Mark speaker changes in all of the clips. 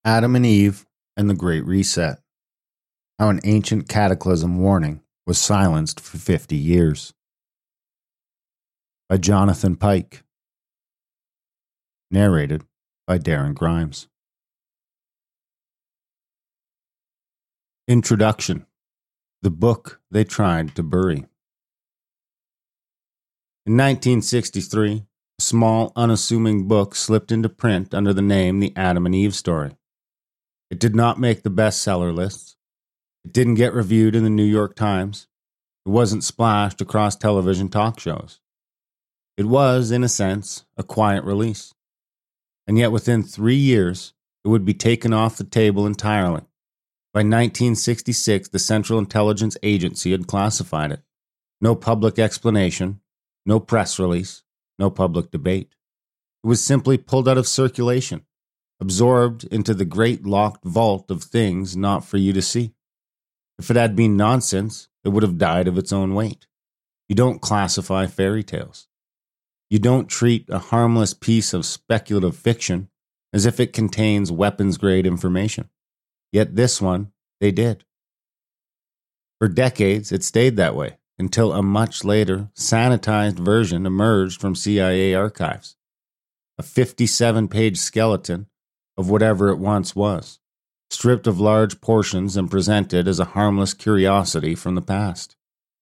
Speaker 1: Adam and Eve and the Great Reset. How an ancient cataclysm warning was silenced for 50 years. By Jonathan Pike. Narrated by Darren Grimes. Introduction. The book they tried to bury. In 1963, a small, unassuming book slipped into print under the name The Adam and Eve Story. It did not make the bestseller lists. It didn't get reviewed in the New York Times. It wasn't splashed across television talk shows. It was, in a sense, a quiet release. And yet within 3 years, it would be taken off the table entirely. By 1966, the Central Intelligence Agency had classified it. No public explanation, no press release, no public debate. It was simply pulled out of circulation, absorbed into the great locked vault of things not for you to see. If it had been nonsense, it would have died of its own weight. You don't classify fairy tales. You don't treat a harmless piece of speculative fiction as if it contains weapons-grade information. Yet this one, they did. For decades, it stayed that way, until a much later, sanitized version emerged from CIA archives. A 57-page skeleton of whatever it once was, stripped of large portions and presented as a harmless curiosity from the past.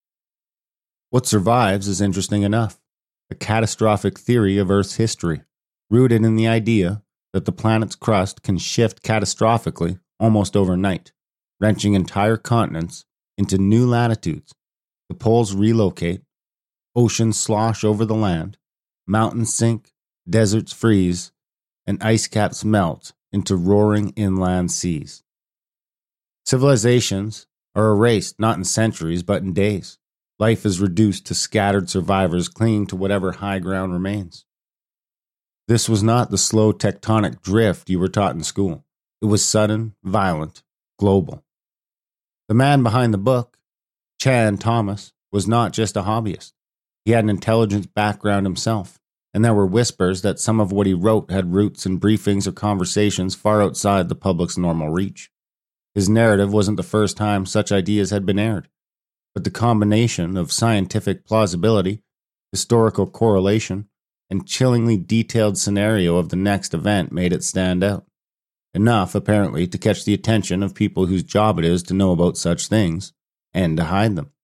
Speaker 1: What survives is interesting enough, a catastrophic theory of Earth's history, rooted in the idea that the planet's crust can shift catastrophically almost overnight, wrenching entire continents into new latitudes. The poles relocate, oceans slosh over the land, mountains sink, deserts freeze, and ice caps melt into roaring inland seas. Civilizations are erased not in centuries but in days. Life is reduced to scattered survivors clinging to whatever high ground remains. This was not the slow tectonic drift you were taught in school. It was sudden, violent, global. The man behind the book, Chan Thomas, was not just a hobbyist. He had an intelligence background himself, and there were whispers that some of what he wrote had roots in briefings or conversations far outside the public's normal reach. His narrative wasn't the first time such ideas had been aired, but the combination of scientific plausibility, historical correlation, and chillingly detailed scenario of the next event made it stand out. Enough, apparently, to catch the attention of people whose job it is to know about such things, and to hide them.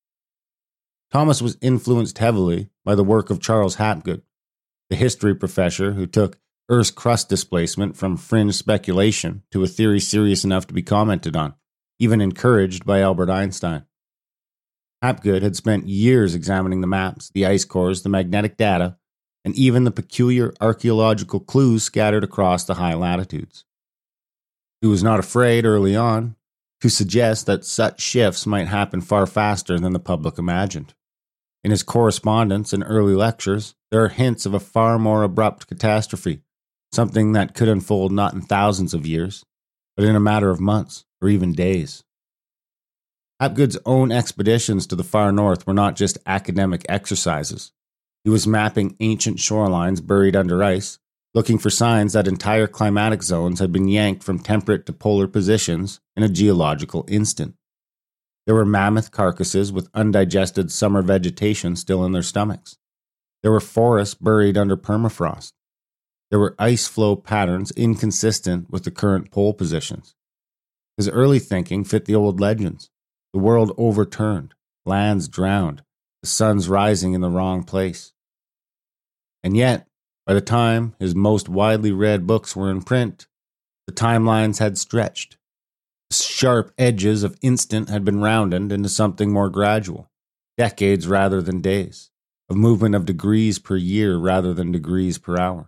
Speaker 1: Thomas was influenced heavily by the work of Charles Hapgood, the history professor who took Earth's crust displacement from fringe speculation to a theory serious enough to be commented on, even encouraged by Albert Einstein. Hapgood had spent years examining the maps, the ice cores, the magnetic data, and even the peculiar archaeological clues scattered across the high latitudes. He was not afraid early on to suggest that such shifts might happen far faster than the public imagined. In his correspondence and early lectures, there are hints of a far more abrupt catastrophe, something that could unfold not in thousands of years, but in a matter of months or even days. Hapgood's own expeditions to the far north were not just academic exercises. He was mapping ancient shorelines buried under ice, looking for signs that entire climatic zones had been yanked from temperate to polar positions in a geological instant. There were mammoth carcasses with undigested summer vegetation still in their stomachs. There were forests buried under permafrost. There were ice flow patterns inconsistent with the current pole positions. His early thinking fit the old legends. The world overturned, lands drowned, the suns rising in the wrong place. And yet, by the time his most widely read books were in print, the timelines had stretched. The sharp edges of instant had been rounded into something more gradual, decades rather than days, a movement of degrees per year rather than degrees per hour.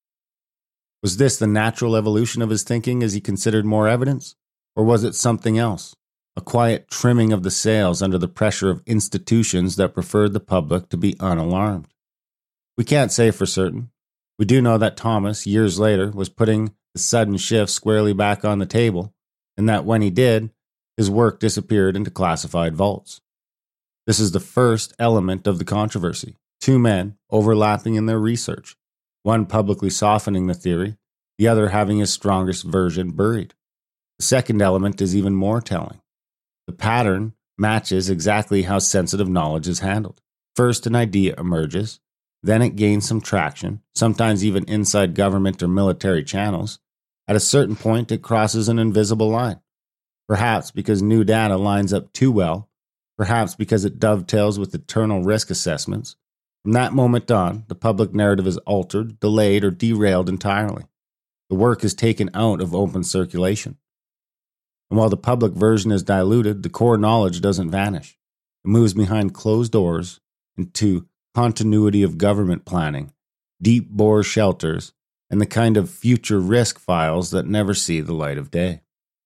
Speaker 1: Was this the natural evolution of his thinking as he considered more evidence, or was it something else, a quiet trimming of the sails under the pressure of institutions that preferred the public to be unalarmed? We can't say for certain. We do know that Thomas, years later, was putting the sudden shift squarely back on the table, and that when he did, his work disappeared into classified vaults. This is the first element of the controversy. Two men overlapping in their research, one publicly softening the theory, the other having his strongest version buried. The second element is even more telling. The pattern matches exactly how sensitive knowledge is handled. First, an idea emerges, then it gains some traction, sometimes even inside government or military channels. At a certain point, it crosses an invisible line. Perhaps because new data lines up too well, perhaps because it dovetails with eternal risk assessments. From that moment on, the public narrative is altered, delayed, or derailed entirely. The work is taken out of open circulation. And while the public version is diluted, the core knowledge doesn't vanish. It moves behind closed doors into continuity of government planning, deep bore shelters, and the kind of future risk files that never see the light of day.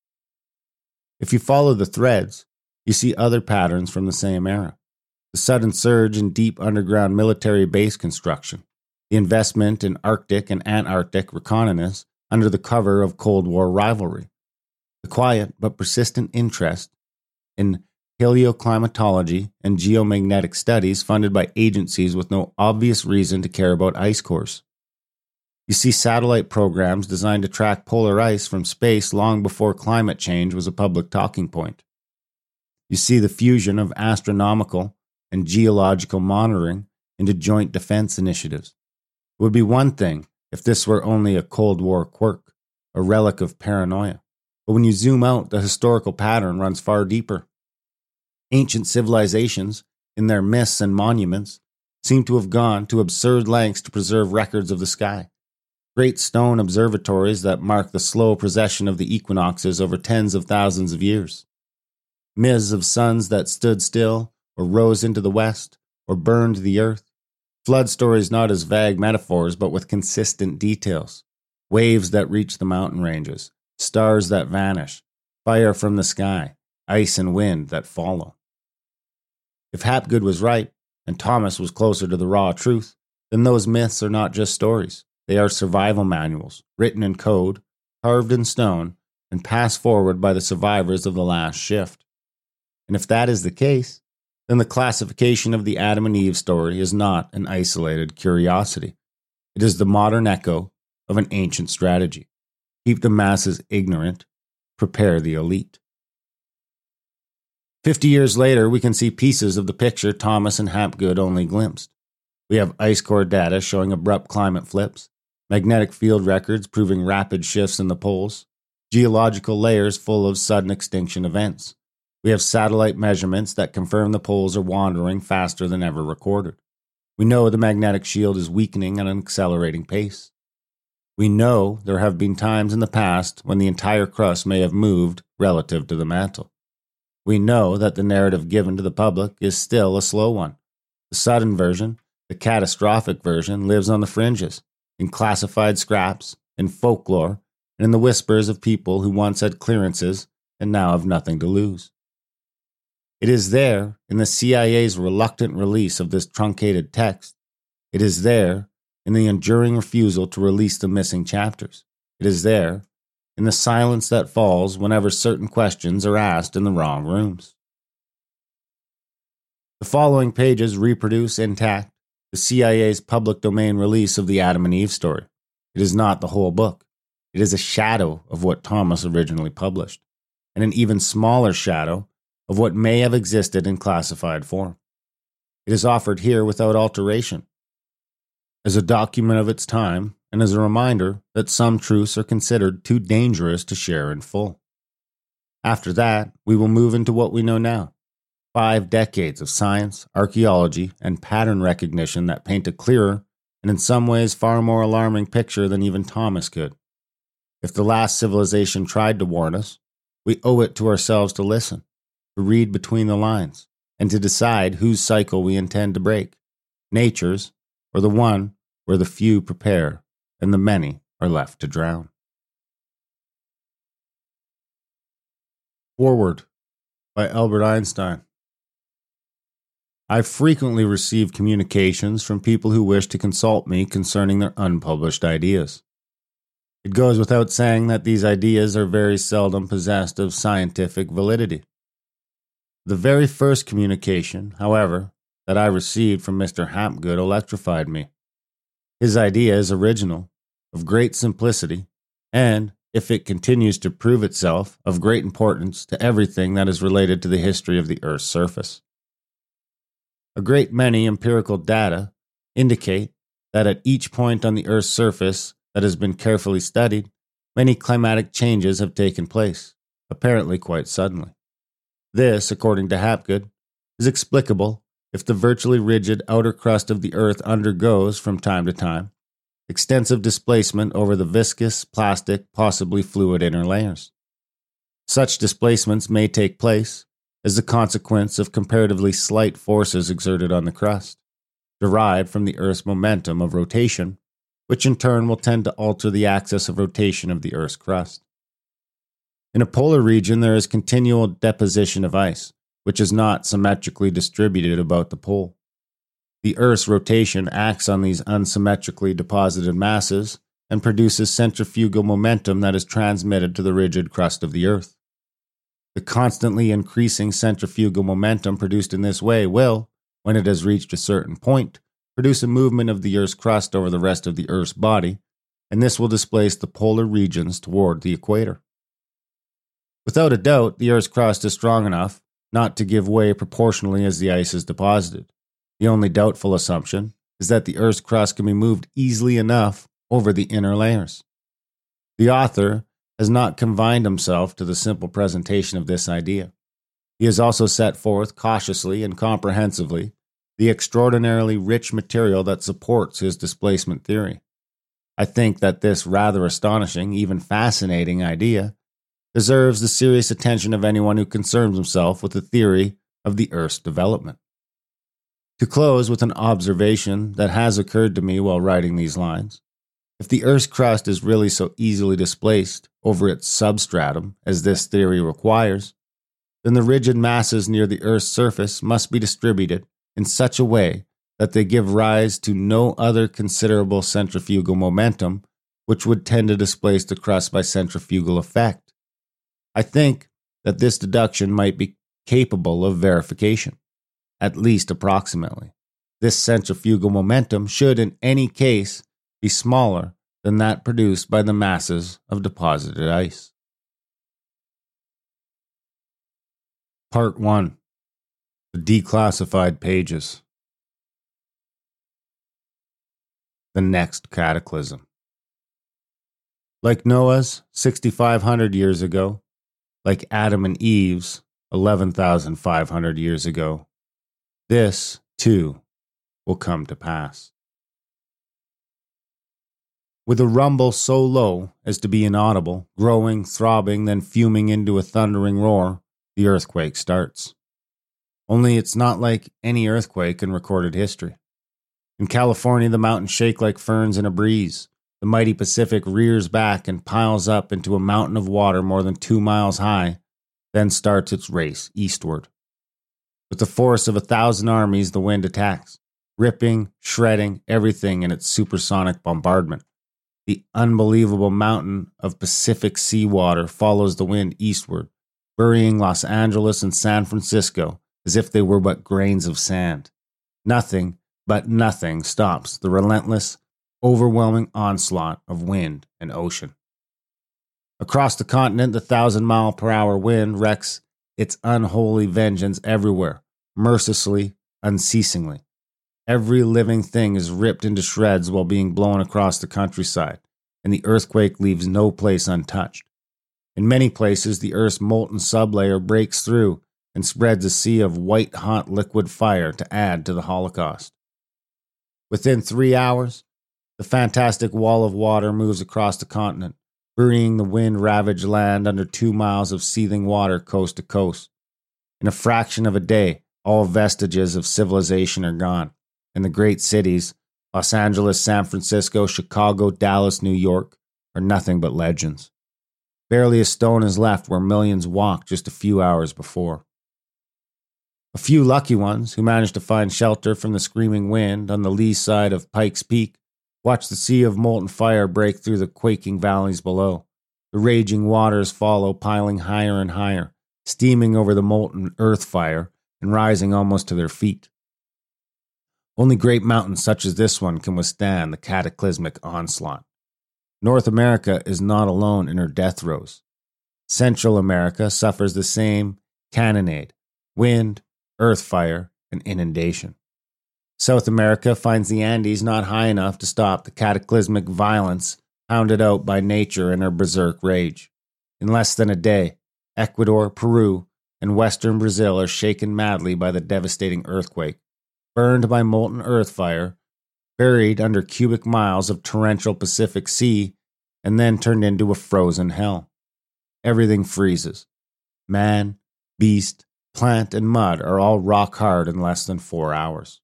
Speaker 1: If you follow the threads, you see other patterns from the same era. The sudden surge in deep underground military base construction, the investment in Arctic and Antarctic reconnaissance under the cover of Cold War rivalry, the quiet but persistent interest in paleoclimatology and geomagnetic studies funded by agencies with no obvious reason to care about ice cores. You see satellite programs designed to track polar ice from space long before climate change was a public talking point. You see the fusion of astronomical and geological monitoring into joint defense initiatives. It would be one thing if this were only a Cold War quirk, a relic of paranoia. But when you zoom out, the historical pattern runs far deeper. Ancient civilizations, in their myths and monuments, seem to have gone to absurd lengths to preserve records of the sky. Great stone observatories that mark the slow procession of the equinoxes over tens of thousands of years. Myths of suns that stood still, or rose into the west, or burned the earth. Flood stories not as vague metaphors, but with consistent details. Waves that reach the mountain ranges, stars that vanish, fire from the sky, ice and wind that follow. If Hapgood was right, and Thomas was closer to the raw truth, then those myths are not just stories. They are survival manuals, written in code, carved in stone, and passed forward by the survivors of the last shift. And if that is the case, then the classification of the Adam and Eve story is not an isolated curiosity. It is the modern echo of an ancient strategy. Keep the masses ignorant, prepare the elite. 50 years later, we can see pieces of the picture Thomas and Hapgood only glimpsed. We have ice core data showing abrupt climate flips, magnetic field records proving rapid shifts in the poles, geological layers full of sudden extinction events. We have satellite measurements that confirm the poles are wandering faster than ever recorded. We know the magnetic shield is weakening at an accelerating pace. We know there have been times in the past when the entire crust may have moved relative to the mantle. We know that the narrative given to the public is still a slow one. The sudden version, the catastrophic version, lives on the fringes, in classified scraps, in folklore, and in the whispers of people who once had clearances and now have nothing to lose. It is there in the CIA's reluctant release of this truncated text. It is there in the enduring refusal to release the missing chapters. It is there in the silence that falls whenever certain questions are asked in the wrong rooms. The following pages reproduce intact the CIA's public domain release of the Adam and Eve story. It is not the whole book. It is a shadow of what Thomas originally published, and an even smaller shadow of what may have existed in classified form. It is offered here without alteration, as a document of its time and as a reminder that some truths are considered too dangerous to share in full. After that, we will move into what we know now. 5 decades of science, archaeology, and pattern recognition that paint a clearer and in some ways far more alarming picture than even Thomas could. If the last civilization tried to warn us, we owe it to ourselves to listen, to read between the lines, and to decide whose cycle we intend to break, nature's or the one where the few prepare and the many are left to drown. Forward by Albert Einstein. I frequently receive communications from people who wish to consult me concerning their unpublished ideas. It goes without saying that these ideas are very seldom possessed of scientific validity. The very first communication, however, that I received from Mr. Hapgood electrified me. His idea is original, of great simplicity, and, if it continues to prove itself, of great importance to everything that is related to the history of the Earth's surface. A great many empirical data indicate that at each point on the Earth's surface that has been carefully studied, many climatic changes have taken place, apparently quite suddenly. This, according to Hapgood, is explicable if the virtually rigid outer crust of the Earth undergoes, from time to time, extensive displacement over the viscous, plastic, possibly fluid inner layers. Such displacements may take place as a consequence of comparatively slight forces exerted on the crust, derived from the Earth's momentum of rotation, which in turn will tend to alter the axis of rotation of the Earth's crust. In a polar region, there is continual deposition of ice, which is not symmetrically distributed about the pole. The Earth's rotation acts on these unsymmetrically deposited masses and produces centrifugal momentum that is transmitted to the rigid crust of the Earth. The constantly increasing centrifugal momentum produced in this way will, when it has reached a certain point, produce a movement of the Earth's crust over the rest of the Earth's body, and this will displace the polar regions toward the equator. Without a doubt, the Earth's crust is strong enough not to give way proportionally as the ice is deposited. The only doubtful assumption is that the Earth's crust can be moved easily enough over the inner layers. The author has not confined himself to the simple presentation of this idea. He has also set forth cautiously and comprehensively the extraordinarily rich material that supports his displacement theory. I think that this rather astonishing, even fascinating idea deserves the serious attention of anyone who concerns himself with the theory of the Earth's development. To close with an observation that has occurred to me while writing these lines, if the Earth's crust is really so easily displaced over its substratum as this theory requires, then the rigid masses near the Earth's surface must be distributed in such a way that they give rise to no other considerable centrifugal momentum which would tend to displace the crust by centrifugal effect. I think that this deduction might be capable of verification, at least approximately. This centrifugal momentum should in any case be smaller than that produced by the masses of deposited ice. Part 1. The Declassified Pages. The Next Cataclysm. Like Noah's 6,500 years ago, like Adam and Eve's 11,500 years ago, this, too, will come to pass. With a rumble so low as to be inaudible, growing, throbbing, then fuming into a thundering roar, the earthquake starts. Only it's not like any earthquake in recorded history. In California, the mountains shake like ferns in a breeze. The mighty Pacific rears back and piles up into a mountain of water more than 2 miles high, then starts its race eastward. With the force of 1,000 armies, the wind attacks, ripping, shredding everything in its supersonic bombardment. The unbelievable mountain of Pacific seawater follows the wind eastward, burying Los Angeles and San Francisco as if they were but grains of sand. Nothing but nothing stops the relentless, overwhelming onslaught of wind and ocean. Across the continent, the 1,000-mile-per-hour wind wreaks its unholy vengeance everywhere, mercilessly, unceasingly. Every living thing is ripped into shreds while being blown across the countryside, and the earthquake leaves no place untouched. In many places, the Earth's molten sublayer breaks through and spreads a sea of white-hot liquid fire to add to the Holocaust. Within 3 hours, the fantastic wall of water moves across the continent, burying the wind-ravaged land under 2 miles of seething water coast to coast. In a fraction of a day, all vestiges of civilization are gone, and the great cities, Los Angeles, San Francisco, Chicago, Dallas, New York, are nothing but legends. Barely a stone is left where millions walked just a few hours before. A few lucky ones, who managed to find shelter from the screaming wind on the lee side of Pikes Peak, watch the sea of molten fire break through the quaking valleys below. The raging waters follow, piling higher and higher, steaming over the molten earth fire and rising almost to their feet. Only great mountains such as this one can withstand the cataclysmic onslaught. North America is not alone in her death throes. Central America suffers the same cannonade, wind, earth fire, and inundation. South America finds the Andes not high enough to stop the cataclysmic violence hounded out by nature in her berserk rage. In less than a day, Ecuador, Peru, and western Brazil are shaken madly by the devastating earthquake, burned by molten earth fire, buried under cubic miles of torrential Pacific Sea, and then turned into a frozen hell. Everything freezes. Man, beast, plant, and mud are all rock hard in less than 4 hours.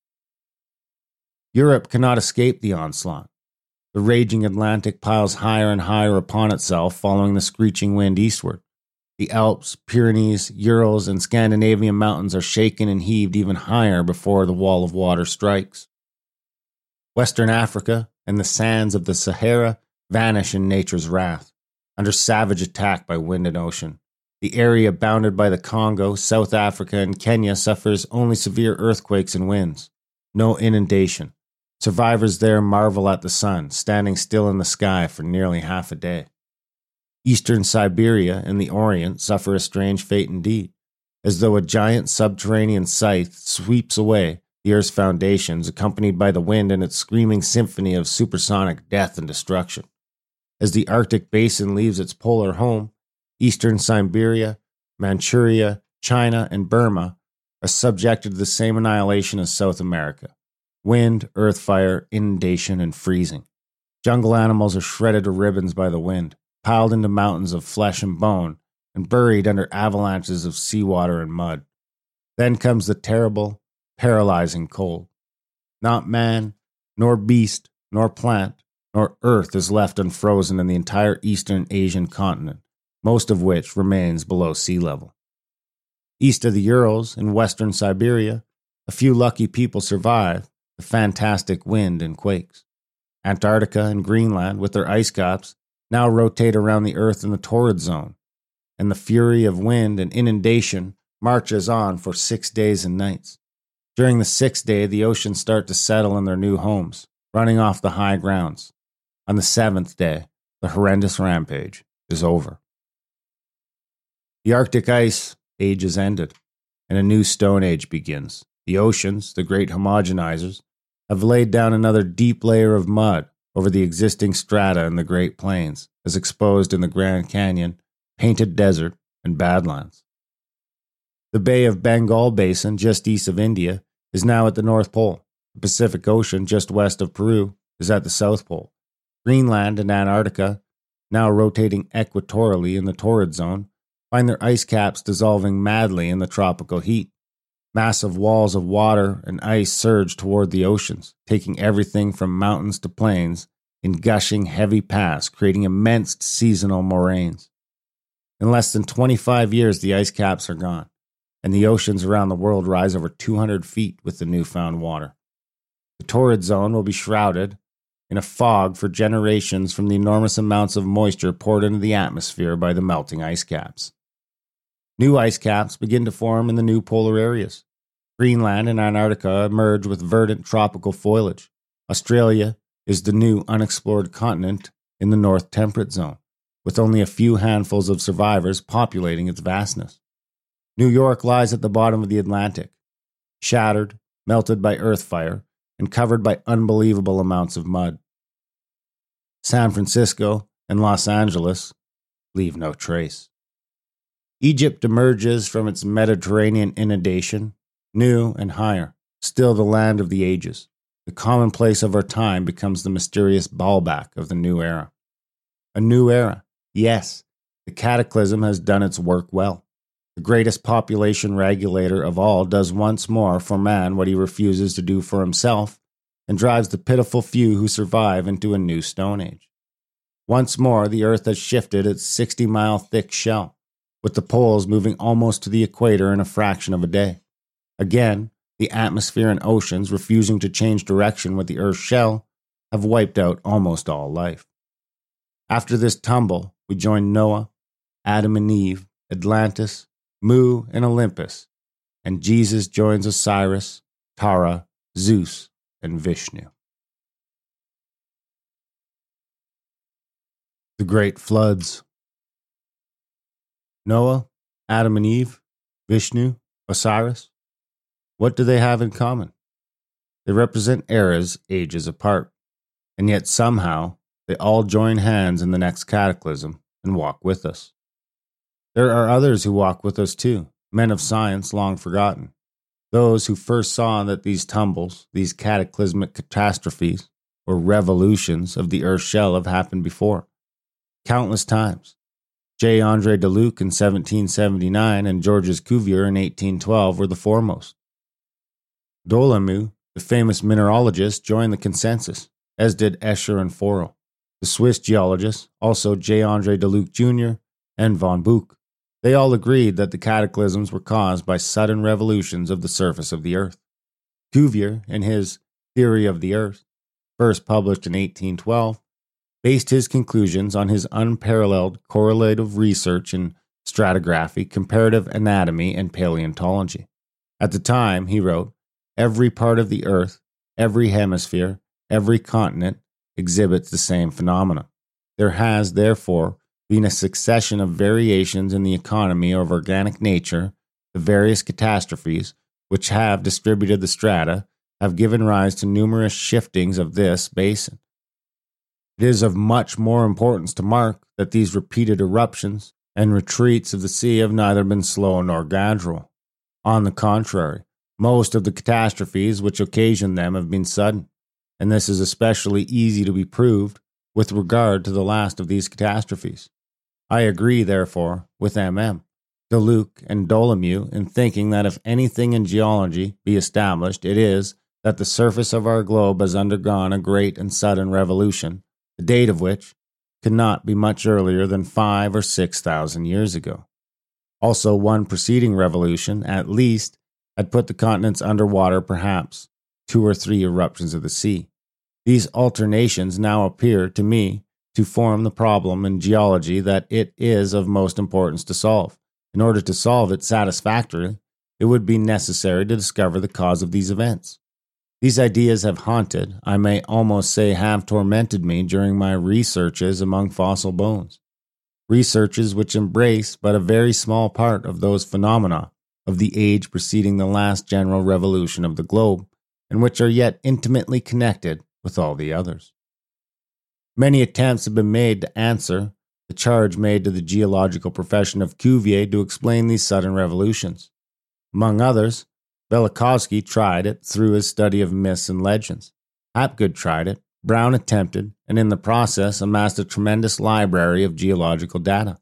Speaker 1: Europe cannot escape the onslaught. The raging Atlantic piles higher and higher upon itself following the screeching wind eastward. The Alps, Pyrenees, Urals, and Scandinavian mountains are shaken and heaved even higher before the wall of water strikes. Western Africa and the sands of the Sahara vanish in nature's wrath, under savage attack by wind and ocean. The area bounded by the Congo, South Africa, and Kenya suffers only severe earthquakes and winds. No inundation. Survivors there marvel at the sun, standing still in the sky for nearly half a day. Eastern Siberia and the Orient suffer a strange fate indeed, as though a giant subterranean scythe sweeps away the Earth's foundations, accompanied by the wind and its screaming symphony of supersonic death and destruction. As the Arctic basin leaves its polar home, Eastern Siberia, Manchuria, China, and Burma are subjected to the same annihilation as South America. Wind, earth fire, inundation, and freezing. Jungle animals are shredded to ribbons by the wind, piled into mountains of flesh and bone, and buried under avalanches of seawater and mud. Then comes the terrible, paralyzing cold. Not man, nor beast, nor plant, nor earth is left unfrozen in the entire Eastern Asian continent, most of which remains below sea level. East of the Urals, in western Siberia, a few lucky people survive the fantastic wind and quakes. Antarctica and Greenland, with their ice caps, now rotate around the Earth in the torrid zone, and the fury of wind and inundation marches on for 6 days and nights. During the 6th day, the oceans start to settle in their new homes, running off the high grounds. On the 7th day, the horrendous rampage is over. The Arctic ice age is ended, and a new Stone Age begins. The oceans, the great homogenizers, have laid down another deep layer of mud over the existing strata in the Great Plains, as exposed in the Grand Canyon, Painted Desert, and Badlands. The Bay of Bengal Basin, just east of India, is now at the North Pole. The Pacific Ocean, just west of Peru, is at the South Pole. Greenland and Antarctica, now rotating equatorially in the torrid zone, find their ice caps dissolving madly in the tropical heat. Massive walls of water and ice surge toward the oceans, taking everything from mountains to plains in gushing heavy paths, creating immense seasonal moraines. In less than 25 years, the ice caps are gone, and the oceans around the world rise over 200 feet with the newfound water. The torrid zone will be shrouded in a fog for generations from the enormous amounts of moisture poured into the atmosphere by the melting ice caps. New ice caps begin to form in the new polar areas. Greenland and Antarctica emerge with verdant tropical foliage. Australia is the new unexplored continent in the North Temperate Zone, with only a few handfuls of survivors populating its vastness. New York lies at the bottom of the Atlantic, shattered, melted by earth fire, and covered by unbelievable amounts of mud. San Francisco and Los Angeles leave no trace. Egypt emerges from its Mediterranean inundation, new and higher, still the land of the ages. The commonplace of our time becomes the mysterious Baalbek of the new era. A new era, yes, the cataclysm has done its work well. The greatest population regulator of all does once more for man what he refuses to do for himself, and drives the pitiful few who survive into a new Stone Age. Once more, the earth has shifted its 60-mile thick shell, with the poles moving almost to the equator in a fraction of a day. Again, the atmosphere and oceans, refusing to change direction with the Earth's shell, have wiped out almost all life. After this tumble, we join Noah, Adam and Eve, Atlantis, Mu, and Olympus, and Jesus joins Osiris, Tara, Zeus, and Vishnu. The Great Floods. Noah, Adam and Eve, Vishnu, Osiris. What do they have in common? They represent eras ages apart, and yet somehow they all join hands in the next cataclysm and walk with us. There are others who walk with us too, men of science long forgotten, those who first saw that these tumbles, these cataclysmic catastrophes, or revolutions of the Earth's shell have happened before, countless times. J. Andre Deluc in 1779 and Georges Cuvier in 1812 were the foremost. Dolomieu, the famous mineralogist, joined the consensus, as did Escher and Forel. The Swiss geologists, also J. Andre Deluc Jr. and von Buch, they all agreed that the cataclysms were caused by sudden revolutions of the surface of the Earth. Cuvier, in his Theory of the Earth, first published in 1812, based his conclusions on his unparalleled correlative research in stratigraphy, comparative anatomy, and paleontology. At the time, he wrote, every part of the Earth, every hemisphere, every continent exhibits the same phenomena. There has, therefore, been a succession of variations in the economy of organic nature. The various catastrophes, which have distributed the strata, have given rise to numerous shiftings of this basin. It is of much more importance to mark that these repeated eruptions and retreats of the sea have neither been slow nor gradual. On the contrary, most of the catastrophes which occasioned them have been sudden, and this is especially easy to be proved with regard to the last of these catastrophes. I agree, therefore, with M.M., Deluc, and Dolomieu in thinking that if anything in geology be established, it is that the surface of our globe has undergone a great and sudden revolution, the date of which cannot be much earlier than 5,000 or 6,000 years ago. Also, one preceding revolution, at least, had put the continents under water, perhaps 2 or 3 eruptions of the sea. These alternations now appear to me to form the problem in geology that it is of most importance to solve. In order to solve it satisfactorily, it would be necessary to discover the cause of these events. These ideas have haunted, I may almost say have tormented me during my researches among fossil bones. Researches which embrace but a very small part of those phenomena of the age preceding the last general revolution of the globe, and which are yet intimately connected with all the others. Many attempts have been made to answer the charge made to the geological profession of Cuvier to explain these sudden revolutions. Among others, Velikovsky tried it through his study of myths and legends. Hapgood tried it, Brown attempted, and in the process amassed a tremendous library of geological data.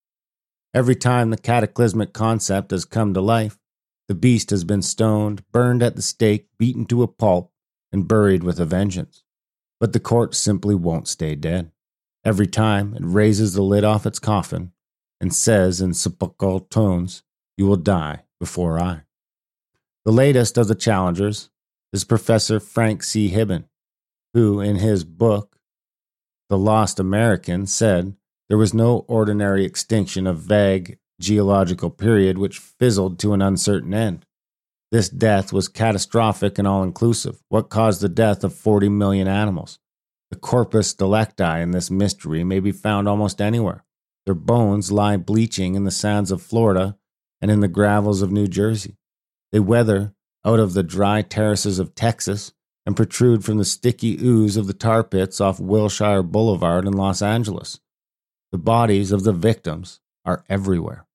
Speaker 1: Every time the cataclysmic concept has come to life, the beast has been stoned, burned at the stake, beaten to a pulp, and buried with a vengeance. But the corpse simply won't stay dead. Every time it raises the lid off its coffin and says in sepulchral tones, "You will die before I." The latest of the challengers is Professor Frank C. Hibben, who, in his book, The Lost American, said there was no ordinary extinction of vague geological period which fizzled to an uncertain end. This death was catastrophic and all-inclusive. What caused the death of 40 million animals? The corpus delicti in this mystery may be found almost anywhere. Their bones lie bleaching in the sands of Florida and in the gravels of New Jersey. They weather out of the dry terraces of Texas and protrude from the sticky ooze of the tar pits off Wilshire Boulevard in Los Angeles. The bodies of the victims are everywhere.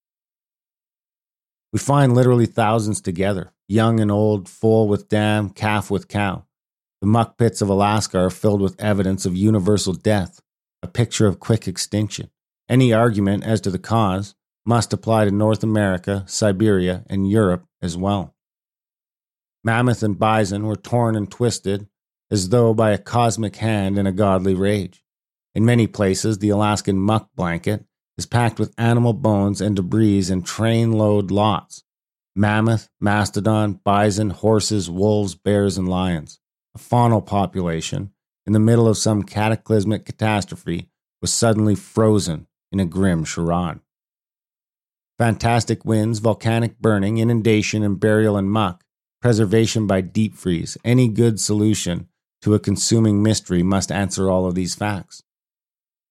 Speaker 1: We find literally thousands together, young and old, foal with dam, calf with cow. The muck pits of Alaska are filled with evidence of universal death, a picture of quick extinction. Any argument as to the cause must apply to North America, Siberia, and Europe as well. Mammoth and bison were torn and twisted as though by a cosmic hand in a godly rage. In many places, the Alaskan muck blanket is packed with animal bones and debris in train-load lots. Mammoth, mastodon, bison, horses, wolves, bears, and lions. A faunal population, in the middle of some cataclysmic catastrophe, was suddenly frozen in a grim charade. Fantastic winds, volcanic burning, inundation and burial in muck, preservation by deep freeze, any good solution to a consuming mystery must answer all of these facts.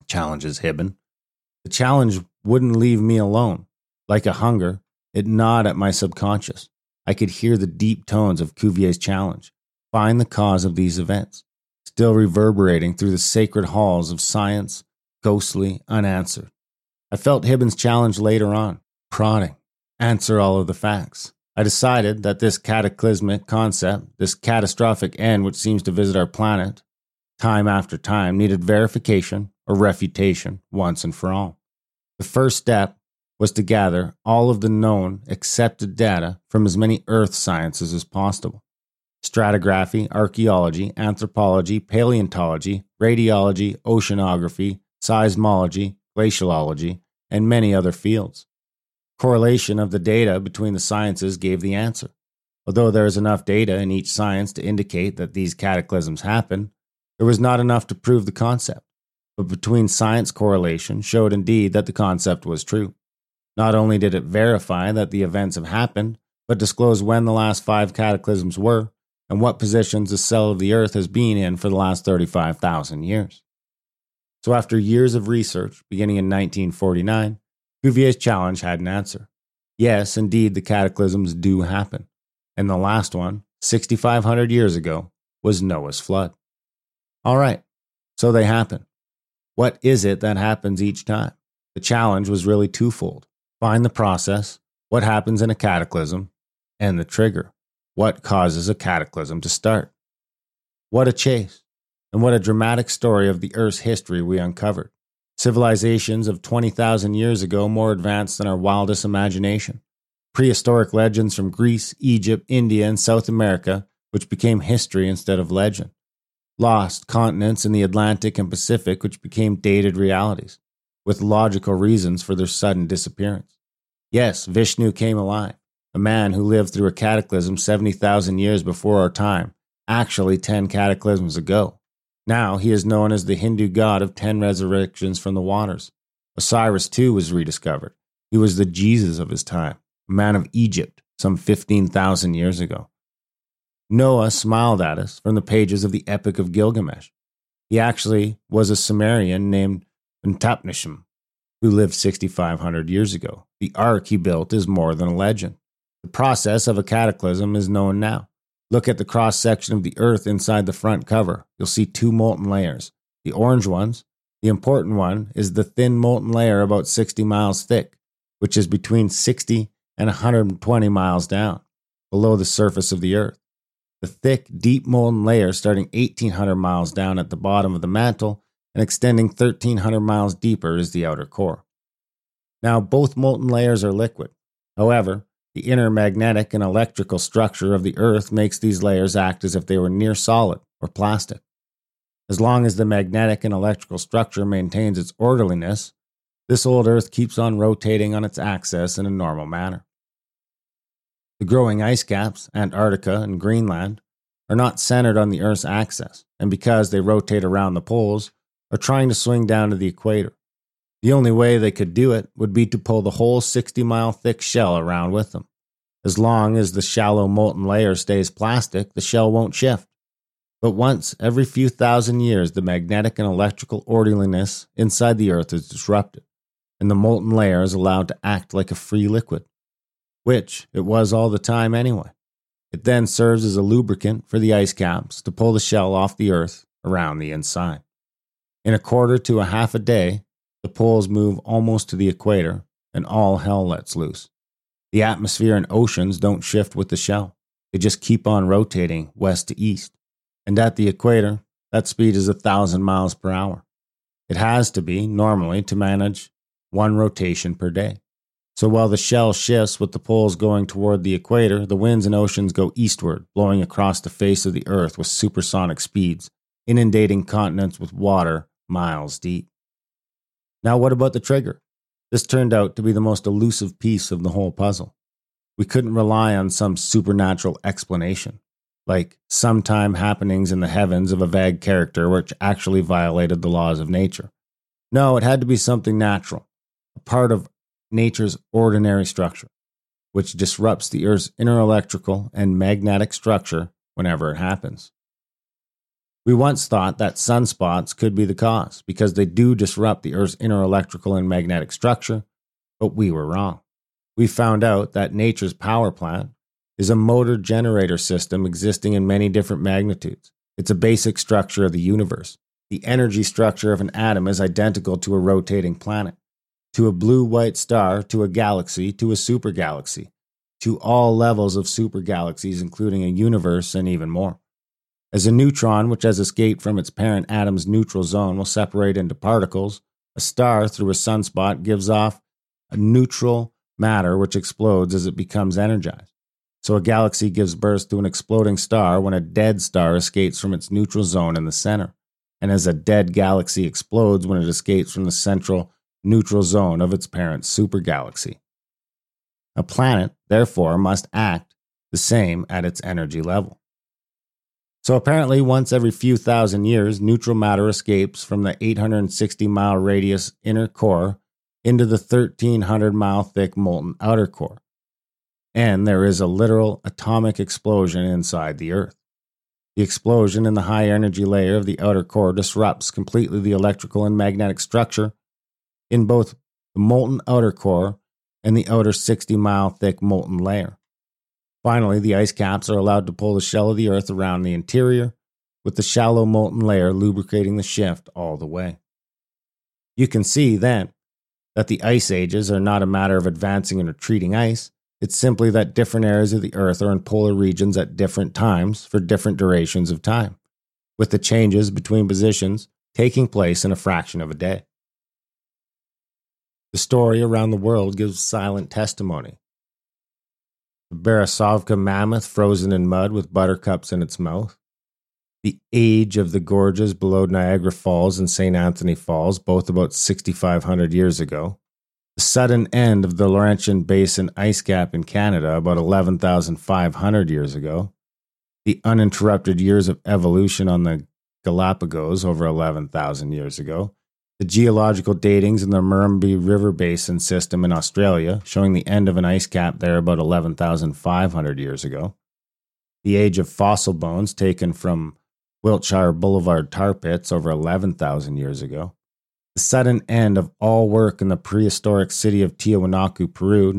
Speaker 1: challenges Hibben. The challenge wouldn't leave me alone. Like a hunger, it gnawed at my subconscious. I could hear the deep tones of Cuvier's challenge. Find the cause of these events, still reverberating through the sacred halls of science, ghostly, unanswered. I felt Hibben's challenge later on, prodding, answer all of the facts. I decided that this cataclysmic concept, this catastrophic end which seems to visit our planet, time after time, needed verification or refutation once and for all. The first step was to gather all of the known, accepted data from as many earth sciences as possible. Stratigraphy, archaeology, anthropology, paleontology, radiology, oceanography, seismology, glaciology, and many other fields. Correlation of the data between the sciences gave the answer. Although there is enough data in each science to indicate that these cataclysms happen, there was not enough to prove the concept. But between science correlation showed indeed that the concept was true. Not only did it verify that the events have happened, but disclose when the last 5 cataclysms were and what positions the cell of the Earth has been in for the last 35,000 years. So after years of research, beginning in 1949, Cuvier's challenge had an answer. Yes, indeed, the cataclysms do happen. And the last one, 6,500 years ago, was Noah's flood. All right, so they happen. What is it that happens each time? The challenge was really twofold. Find the process, what happens in a cataclysm, and the trigger, what causes a cataclysm to start. What a chase, and what a dramatic story of the Earth's history we uncovered. Civilizations of 20,000 years ago more advanced than our wildest imagination. Prehistoric legends from Greece, Egypt, India, and South America, which became history instead of legend. Lost continents in the Atlantic and Pacific, which became dated realities, with logical reasons for their sudden disappearance. Yes, Vishnu came alive, a man who lived through a cataclysm 70,000 years before our time, actually 10 cataclysms ago. Now he is known as the Hindu god of 10 resurrections from the waters. Osiris too was rediscovered. He was the Jesus of his time, a man of Egypt some 15,000 years ago. Noah smiled at us from the pages of the Epic of Gilgamesh. He actually was a Sumerian named Utnapishtim, who lived 6,500 years ago. The ark he built is more than a legend. The process of a cataclysm is known now. Look at the cross-section of the Earth inside the front cover. You'll see 2 molten layers. The orange ones, the important one, is the thin molten layer about 60 miles thick, which is between 60 and 120 miles down, below the surface of the Earth. The thick, deep molten layer starting 1,800 miles down at the bottom of the mantle and extending 1,300 miles deeper is the outer core. Now, both molten layers are liquid. However, the inner magnetic and electrical structure of the Earth makes these layers act as if they were near solid or plastic. As long as the magnetic and electrical structure maintains its orderliness, this old Earth keeps on rotating on its axis in a normal manner. The growing ice caps, Antarctica and Greenland, are not centered on the Earth's axis, and because they rotate around the poles, are trying to swing down to the equator. The only way they could do it would be to pull the whole 60-mile thick shell around with them. As long as the shallow molten layer stays plastic, the shell won't shift. But once every few thousand years, the magnetic and electrical orderliness inside the Earth is disrupted, and the molten layer is allowed to act like a free liquid, which it was all the time anyway. It then serves as a lubricant for the ice caps to pull the shell off the Earth around the inside. In a quarter to a half a day, the poles move almost to the equator, and all hell lets loose. The atmosphere and oceans don't shift with the shell. They just keep on rotating west to east. And at the equator, that speed is 1,000 miles per hour. It has to be, normally, to manage 1 rotation per day. So while the shell shifts with the poles going toward the equator, the winds and oceans go eastward, blowing across the face of the Earth with supersonic speeds, inundating continents with water miles deep. Now, what about the trigger? This turned out to be the most elusive piece of the whole puzzle. We couldn't rely on some supernatural explanation, like sometime happenings in the heavens of a vague character which actually violated the laws of nature. No, it had to be something natural, a part of nature's ordinary structure, which disrupts the Earth's inner electrical and magnetic structure whenever it happens. We once thought that sunspots could be the cause because they do disrupt the Earth's inner electrical and magnetic structure, but we were wrong. We found out that nature's power plant is a motor generator system existing in many different magnitudes. It's a basic structure of the universe. The energy structure of an atom is identical to a rotating planet, to a blue-white star, to a galaxy, to a supergalaxy, to all levels of supergalaxies, including a universe and even more. As a neutron, which has escaped from its parent atom's neutral zone, will separate into particles, a star through a sunspot gives off a neutral matter which explodes as it becomes energized. So a galaxy gives birth to an exploding star when a dead star escapes from its neutral zone in the center, and as a dead galaxy explodes when it escapes from the central neutral zone of its parent supergalaxy. A planet, therefore, must act the same at its energy level. So apparently, once every few thousand years, neutral matter escapes from the 860-mile radius inner core into the 1,300-mile thick molten outer core. And there is a literal atomic explosion inside the Earth. The explosion in the high-energy layer of the outer core disrupts completely the electrical and magnetic structure in both the molten outer core and the outer 60-mile thick molten layer. Finally, the ice caps are allowed to pull the shell of the Earth around the interior, with the shallow molten layer lubricating the shift all the way. You can see, then, that the ice ages are not a matter of advancing and retreating ice. It's simply that different areas of the Earth are in polar regions at different times for different durations of time, with the changes between positions taking place in a fraction of a day. The story around the world gives silent testimony. The Berezovka mammoth frozen in mud with buttercups in its mouth. The age of the gorges below Niagara Falls and St. Anthony Falls, both about 6,500 years ago. The sudden end of the Laurentian Basin ice cap in Canada about 11,500 years ago. The uninterrupted years of evolution on the Galapagos over 11,000 years ago. The geological datings in the Murrumbidgee River Basin system in Australia, showing the end of an ice cap there about 11,500 years ago. The age of fossil bones taken from Wiltshire Boulevard tar pits over 11,000 years ago. The sudden end of all work in the prehistoric city of Tiwanaku, Peru,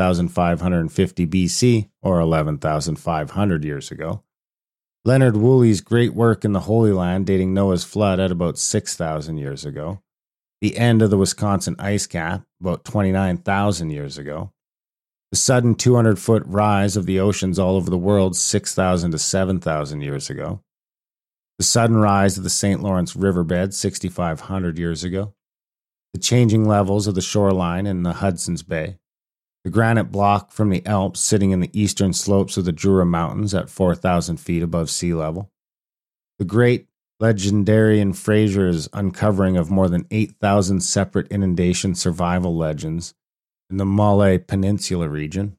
Speaker 1: 9,550 BC, or 11,500 years ago. Leonard Woolley's great work in the Holy Land dating Noah's flood at about 6,000 years ago. The end of the Wisconsin ice cap, about 29,000 years ago. The sudden 200-foot rise of the oceans all over the world 6,000 to 7,000 years ago. The sudden rise of the St. Lawrence riverbed 6,500 years ago. The changing levels of the shoreline in the Hudson's Bay. The granite block from the Alps sitting in the eastern slopes of the Jura Mountains at 4,000 feet above sea level. The great legendarian Fraser's uncovering of more than 8,000 separate inundation survival legends in the Malay Peninsula region.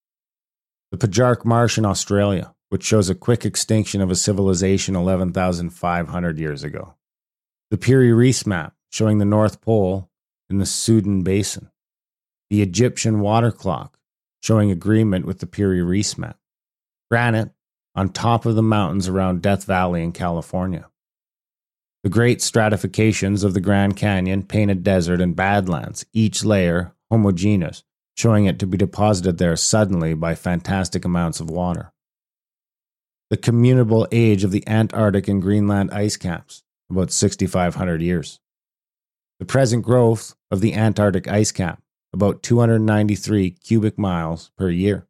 Speaker 1: The Pajark Marsh in Australia, which shows a quick extinction of a civilization 11,500 years ago. The Piri Reis map, showing the North Pole in the Sudan Basin. The Egyptian water clock, showing agreement with the Piri Reis map. Granite on top of the mountains around Death Valley in California. The great stratifications of the Grand Canyon, Painted Desert, and Badlands, each layer homogeneous, showing it to be deposited there suddenly by fantastic amounts of water. The communicable age of the Antarctic and Greenland ice caps, about 6,500 years. The present growth of the Antarctic ice cap, about 293 cubic miles per year.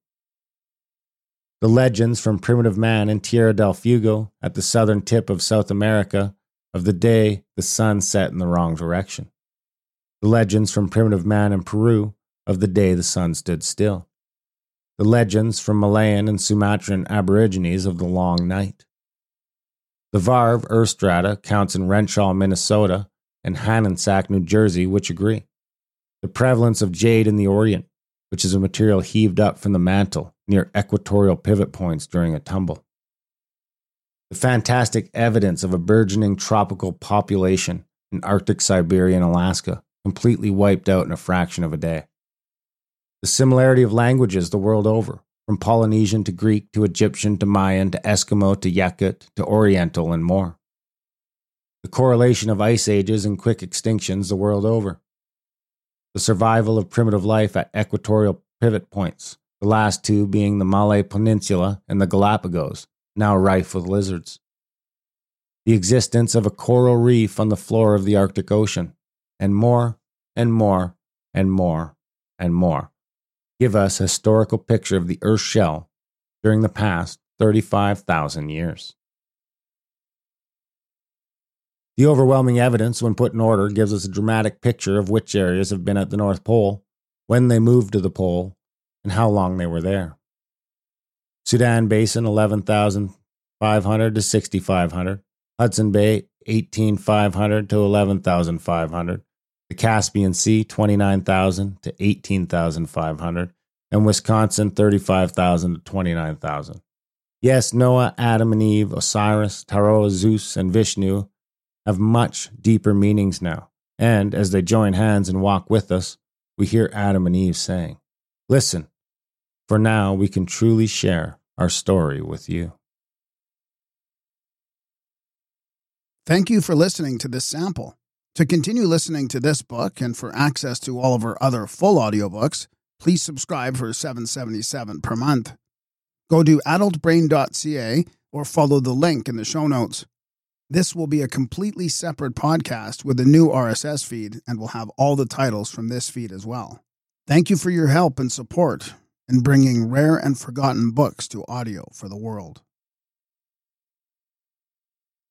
Speaker 1: The legends from primitive man in Tierra del Fuego at the southern tip of South America of the day the sun set in the wrong direction. The legends from primitive man in Peru of the day the sun stood still. The legends from Malayan and Sumatran aborigines of the long night. The Varve Earth strata counts in Renshaw, Minnesota, and Hackensack, New Jersey, which agree. The prevalence of jade in the Orient, which is a material heaved up from the mantle near equatorial pivot points during a tumble. The fantastic evidence of a burgeoning tropical population in Arctic Siberia and Alaska, completely wiped out in a fraction of a day. The similarity of languages the world over, from Polynesian to Greek to Egyptian to Mayan to Eskimo to Yakut to Oriental and more. the correlation of ice ages and quick extinctions the world over, the survival of primitive life at equatorial pivot points, the last two being the Malay Peninsula and the Galapagos, now rife with lizards, the existence of a coral reef on the floor of the Arctic Ocean, and more and more and more and more give us a historical picture of the Earth's shell during the past 35,000 years. The overwhelming evidence, when put in order, gives us a dramatic picture of which areas have been at the North Pole, when they moved to the pole, and how long they were there. Sudan Basin, 11,500 to 6,500. Hudson Bay, 18,500 to 11,500. The Caspian Sea, 29,000 to 18,500. And Wisconsin, 35,000 to 29,000. Yes, Noah, Adam and Eve, Osiris, Tarot, Zeus, and Vishnu have much deeper meanings now. And as they join hands and walk with us, we hear Adam and Eve saying, "Listen, for now we can truly share our story with you."
Speaker 2: Thank you for listening to this sample. To continue listening to this book and for access to all of our other full audiobooks, please subscribe for $7.77 per month. Go to adultbrain.ca or follow the link in the show notes. This will be a completely separate podcast with a new RSS feed and will have all the titles from this feed as well. Thank you for your help and support in bringing rare and forgotten books to audio for the world.